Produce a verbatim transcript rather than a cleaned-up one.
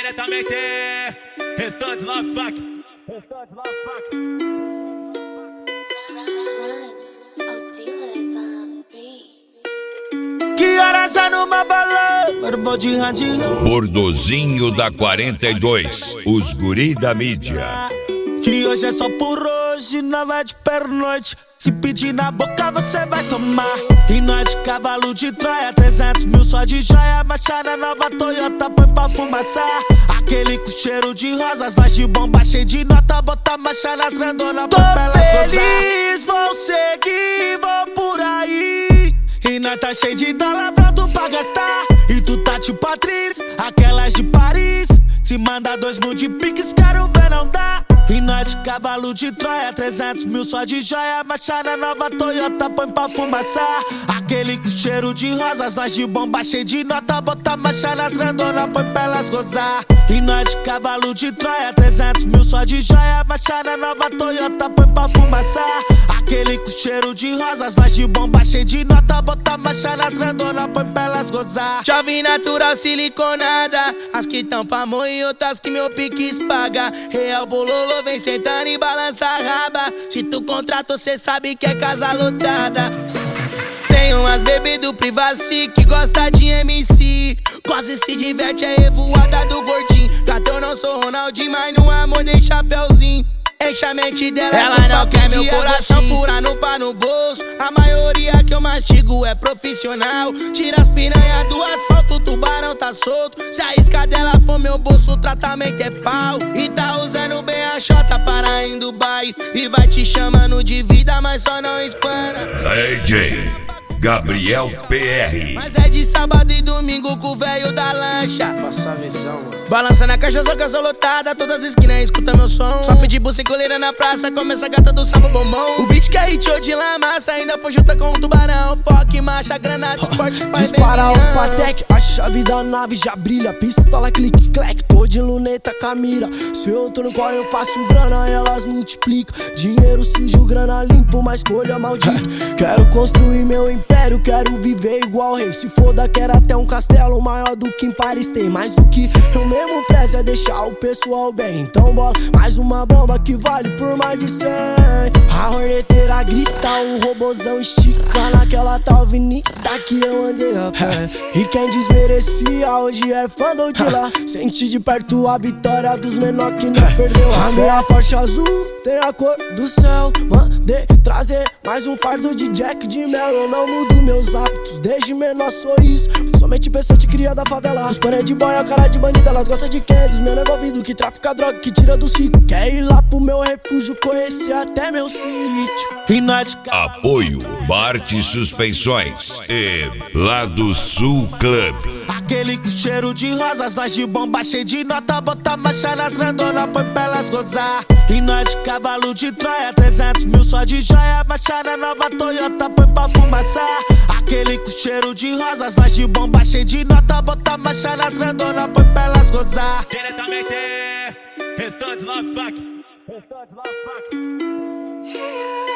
Diretamente, restantes love fuck. Restantes love fuck. Que horas é numa balada? Vou de radinho. Bordozinho da quarenta e dois, os guri da mídia. Que hoje é só por hoje, não vai de pernoite. Se pedir na boca você vai tomar. E nós de cavalo de Troia, trezentos mil só de joia. Marcha na nova Toyota, põe pra fumaçar. Aquele com cheiro de rosas, nós de bomba cheio de nota. Bota marcha nas grandonas, põe pra elas feliz, vou seguir, vou por aí. E nós tá cheio de dólar pronto pra gastar. E tu tá tipo atriz, aquelas de Paris. Se manda dois mil de piques, quero ver não dá. E nós de cavalo de Troia, trezentos mil só de joia. Marcha na nova Toyota, põe pra fumaçar. Aquele com cheiro de rosas, nós de bomba cheio de nota. Bota marcha nas grandonas, põe pra elas gozar. E nós de cavalo de Troia, trezentos mil só de joia. Marcha na nova Toyota, põe pra fumaçar. Aquele com cheiro de rosas, nós de bomba cheio de nota. Bota marcha nas grandonas, põe pra elas gozar. Chave natural siliconada, as que tão pra amor e outras que meu pique paga. Real bololô, vem sentando e balança a raba. Se tu contratou, cê sabe que é casa lotada. Tem umas bebê do Privacy que gosta de M C. Quase se diverte, é revoada do gordinho. Gato, eu não sou Ronaldinho, mas no amor dei chapéuzinho. Enche a mente dela, ela não quer meu coração, fura no pá no bolso. A maioria que eu mastigo é profissional. Tira as piranhas do asfalto, o tubarão tá solto. Se a isca dela for meu bolso, o tratamento é pau. E tá usando bem a chota para em Dubai. E vai te chamando de vida, mas só não espana. D J Gabriel P R. Mas é de sábado e domingo com o velho da lancha. Passa a visão, mano. Balança na caixa, só canção lotada. Todas as esquinas escuta meu som. Só pedir buça e coleira na praça. Começa a gata do samba bombom. O beat que é hit de la massa. Ainda foi junta com o tubarão. Foque, marcha, granada, esporte, pai. Dispara o Patek, a chave da nave já brilha. Pistola, clique, clack, tô de luneta com a mira. Se eu tô no qual eu faço grana, elas multiplicam. Dinheiro sujo, grana limpo, mas escolha maldita. Quero construir meu império, quero viver igual rei. Se foda, quero até um castelo maior do que em Paris tem. Mas o que eu mesmo prezo é deixar o pessoal bem. Então bola mais uma bomba que vale por mais de cem. A horneteira grita, o robozão estica naquela tal avenida que eu andei a pé. E quem desmerecia hoje é fã do de lá. Senti de perto a vitória dos menor que não perdeu a minha Porsche azul tem a cor do céu. Mandei trazer mais um fardo de Jack de mel. Eu não mudo meus hábitos, desde menor sou isso. Somente pessoa te cria da favela. Os pané de boia, cara de bandida. Elas gostam de quem? Dos menor envolvido que trafica droga, que tira do ciclo. Quer ir lá pro meu refúgio, conhecer até meu sítio. E nós de Apoio Bart Suspensões e Lado Sul Club. aquele com cheiro de rosas, nós de bomba cheio de nota. Bota marcha nas grandonas, põe pra elas gozar. E nós de cavalo de Troia, trezentos mil só de joia. Marcha na nova Toyota, põe pra fumaçar. Aquele com cheiro de rosas, nós de bomba cheio de nota. Bota marcha nas grandonas, põe pra elas gozar. Diretamente, restantes love fuck. Restantes love fuck.